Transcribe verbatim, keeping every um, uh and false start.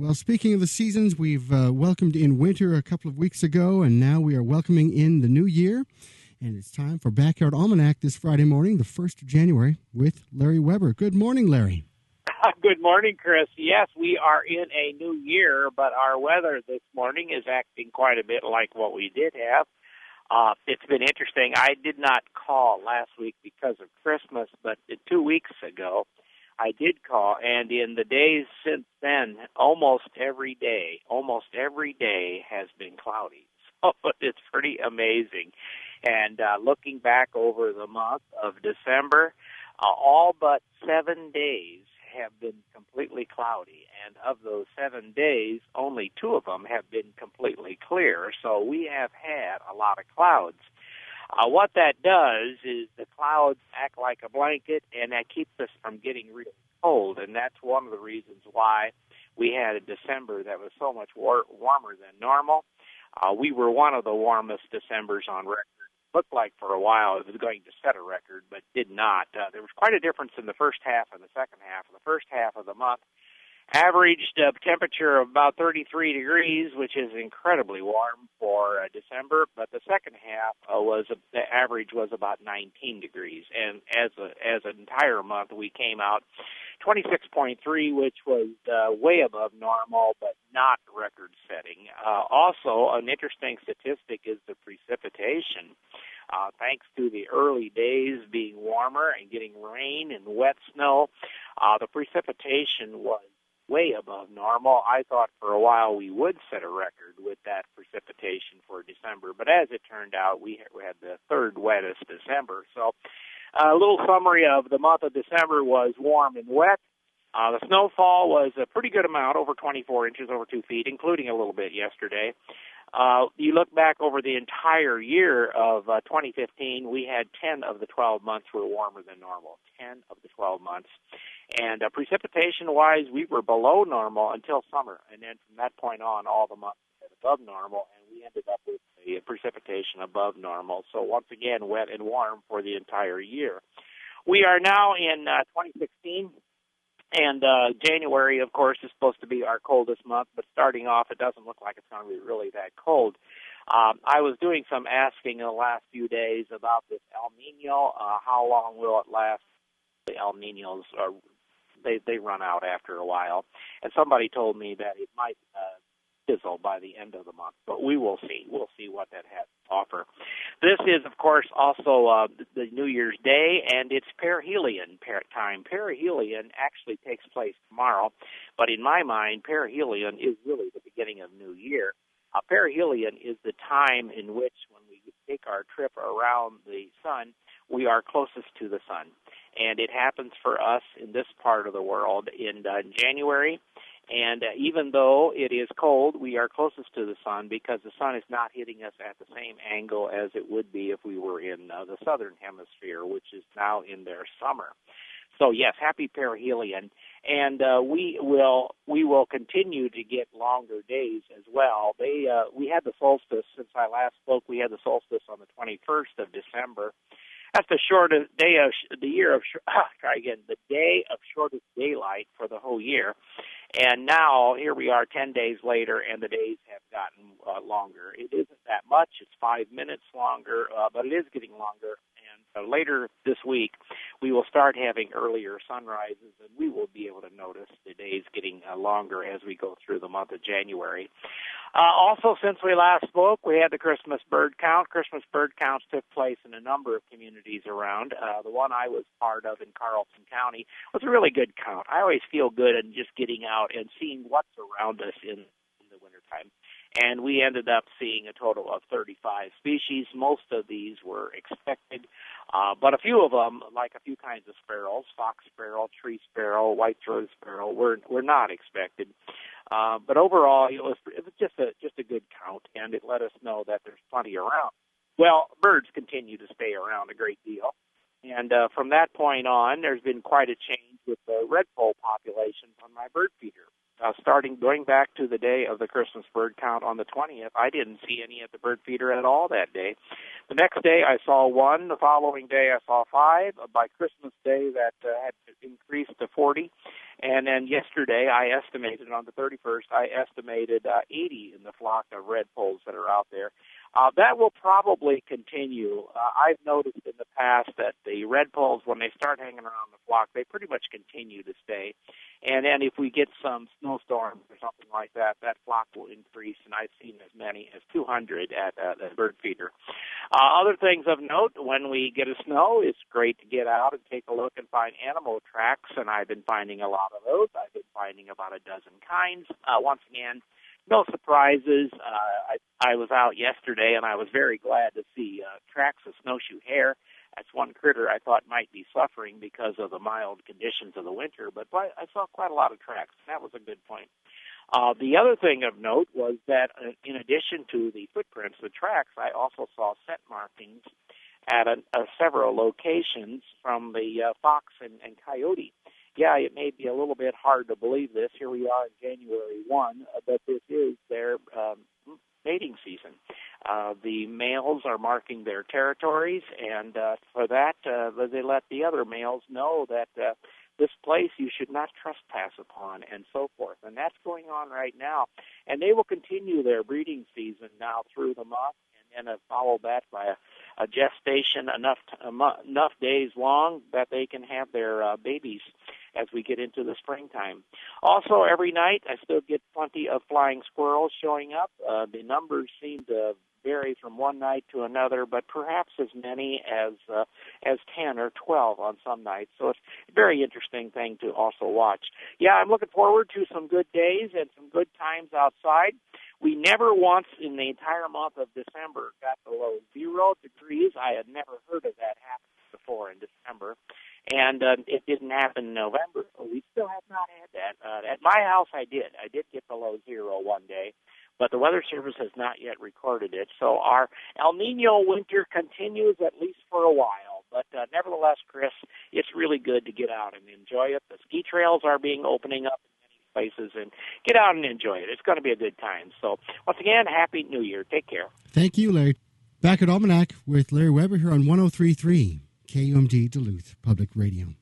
Well, speaking of the seasons, we've uh, welcomed in winter a couple of weeks ago, and now we are welcoming in the new year. And it's time for Backyard Almanac this Friday morning, the first of January, with Larry Weber. Good morning, Larry. Good morning, Chris. Yes, we are in a new year, but our weather this morning is acting quite a bit like what we did have. Uh, it's been interesting. I did not call last week because of Christmas, but two weeks ago I did call, and in the days since then, almost every day, almost every day has been cloudy. So it's pretty amazing. And uh, looking back over the month of December, uh, all but seven days have been completely cloudy. And of those seven days, only two of them have been completely clear. So we have had a lot of clouds. Uh, what that does is the clouds act like a blanket, and that keeps us from getting really cold. And that's one of the reasons why we had a December that was so much war- warmer than normal. Uh, we were one of the warmest Decembers on record. Looked like for a while it was going to set a record, but did not. Uh, there was quite a difference in the first half and the second half. The first half of the month averaged a temperature of about thirty-three degrees, which is incredibly warm for uh, December, but the second half uh, was uh, the average was about nineteen degrees, and as a, as an entire month we came out twenty-six point three, which was uh, way above normal, but not record-setting. Uh, also, an interesting statistic is the precipitation. Uh, thanks to the early days being warmer and getting rain and wet snow, uh, the precipitation was way above normal. I thought for a while we would set a record with that precipitation for December, but as it turned out, we had the third wettest December. So a little summary of the month of December was warm and wet. Uh, the snowfall was a pretty good amount, over twenty-four inches, over two feet, including a little bit yesterday. Uh, you look back over the entire year of uh, twenty fifteen, we had ten of the twelve months were warmer than normal, ten of the twelve months. And uh, precipitation-wise, we were below normal until summer. And then from that point on, all the months were above normal, and we ended up with a precipitation above normal. So once again, wet and warm for the entire year. We are now in uh, twenty sixteen. And uh, January, of course, is supposed to be our coldest month, but starting off, it doesn't look like it's going to be really that cold. Um, I was doing some asking in the last few days about this El Nino. Uh, how long will it last? The El Ninos are they they run out after a while, and somebody told me that it might uh, fizzle by the end of the month, but we will see. We'll see what that has to offer. This is, of course, also uh, the New Year's Day, and it's perihelion time. Perihelion actually takes place tomorrow, but in my mind, perihelion is really the beginning of New Year. Uh, perihelion is the time in which, when we take our trip around the sun, we are closest to the sun. And it happens for us in this part of the world in uh, January. And uh, even though it is cold, we are closest to the sun because the sun is not hitting us at the same angle as it would be if we were in uh, the southern hemisphere, which is now in their summer. So yes, happy perihelion, and uh, we will we will continue to get longer days as well. They uh, we had the solstice since I last spoke. We had the solstice on the twenty-first of December. That's the shortest day of the year of try again the day of shortest daylight for the whole year. And now, here we are ten days later, and the days have gotten uh, longer. It isn't that much. It's five minutes longer, uh, but it is getting longer. And uh, later this week, we will start having earlier sunrises, and we will be able to notice the days getting uh, longer as we go through the month of January. Uh, also, since we last spoke, we had the Christmas bird count. Christmas bird counts took place in a number of communities around. Uh, the one I was part of in Carlson County was a really good count. I always feel good in just getting out and seeing what's around us in, in the wintertime. And we ended up seeing a total of thirty-five species. Most of these were expected, uh, but a few of them, like a few kinds of sparrows, fox sparrow, tree sparrow, white-throated sparrow, were were not expected. Uh, but overall, it was it was just a just a good count, and it let us know that there's plenty around. Well, birds continue to stay around a great deal, and uh, from that point on, there's been quite a change with the redpoll populations on my bird feeder. Uh, starting going back to the day of the Christmas bird count on the twentieth, I didn't see any at the bird feeder at all that day. The next day, I saw one. The following day, I saw five. By Christmas Day, that uh, had increased to forty. And then yesterday, I estimated on the thirty-first, I estimated uh, eighty in the flock of redpolls that are out there. Uh, that will probably continue. Uh, I've noticed in the past that the redpolls, when they start hanging around the flock, they pretty much continue to stay. And then if we get some snowstorms or something like that, that flock will increase, and I've seen as many as two hundred at uh, the bird feeder. Uh, other things of note, when we get a snow, it's great to get out and take a look and find animal tracks, and I've been finding a lot of those. I've been finding about a dozen kinds. Uh, once again, no surprises. Uh, I, I was out yesterday, and I was very glad to see uh, tracks of snowshoe hare. That's one critter I thought might be suffering because of the mild conditions of the winter, but I saw quite a lot of tracks. That was a good point. Uh, the other thing of note was that uh, in addition to the footprints, the tracks, I also saw scent markings at a, a several locations from the uh, fox and, and coyote. Yeah, it may be a little bit hard to believe this. Here we are in January first, uh, but this is their um, mating season. Uh, the males are marking their territories, and uh, for that, uh, they let the other males know that uh, this place you should not trespass upon, and so forth. And that's going on right now. And they will continue their breeding season now through the month, and then uh, follow that by a, a gestation enough t- enough days long that they can have their uh, babies as we get into the springtime. Also, every night I still get plenty of flying squirrels showing up. Uh, the numbers seem to vary from one night to another, but perhaps as many as uh, as ten or twelve on some nights. So it's a very interesting thing to also watch. Yeah, I'm looking forward to some good days and some good times outside. We never once in the entire month of December got below zero degrees. I had never heard of that happening before in December. And uh, it didn't happen in November, so we still have not had that. Uh, at my house, I did. I did get below zero one day, but the Weather Service has not yet recorded it. So our El Nino winter continues at least for a while. But uh, nevertheless, Chris, it's really good to get out and enjoy it. The ski trails are being opening up in many places, and get out and enjoy it. It's going to be a good time. So once again, Happy New Year. Take care. Thank you, Larry. Back at Almanac with Larry Weber here on one oh three point three K U M D Duluth Public Radio.